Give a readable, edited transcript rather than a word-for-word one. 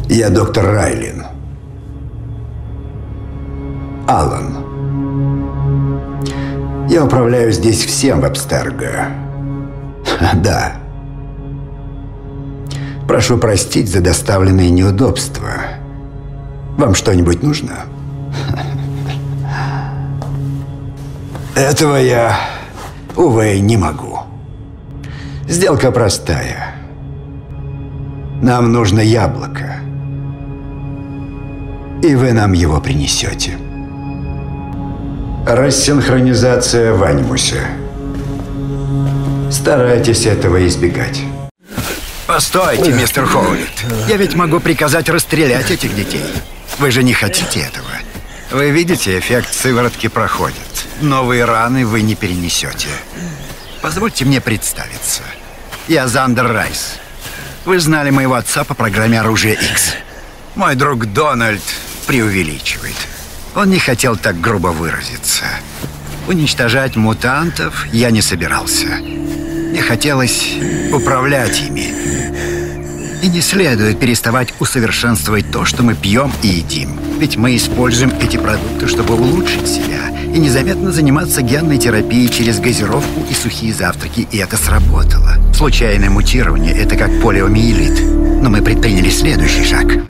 Я доктор Райлин. Алан. Я управляю здесь всем в Абстерго. Да. Прошу простить за доставленные неудобства. Вам что-нибудь нужно? Этого я, увы, не могу. Сделка простая. Нам нужно яблоко. И вы нам его принесете. Рассинхронизация в анимусе. Старайтесь этого избегать. Постойте, мистер Хоулит. Я ведь могу приказать расстрелять этих детей. Вы же не хотите этого. Вы видите, эффект сыворотки проходит. Новые раны вы не перенесете. Позвольте мне представиться. Я Зандер Райс. Вы знали моего отца по программе «Оружие X». Мой друг Дональд преувеличивает. Он не хотел так грубо выразиться. Уничтожать мутантов я не собирался. Мне хотелось управлять ими. И не следует переставать усовершенствовать то, что мы пьем и едим. Ведь мы используем эти продукты, чтобы улучшить себя и незаметно заниматься генной терапией через газировку и сухие завтраки. И это сработало. Случайное мутирование – это как полиомиелит. Но мы предприняли следующий шаг.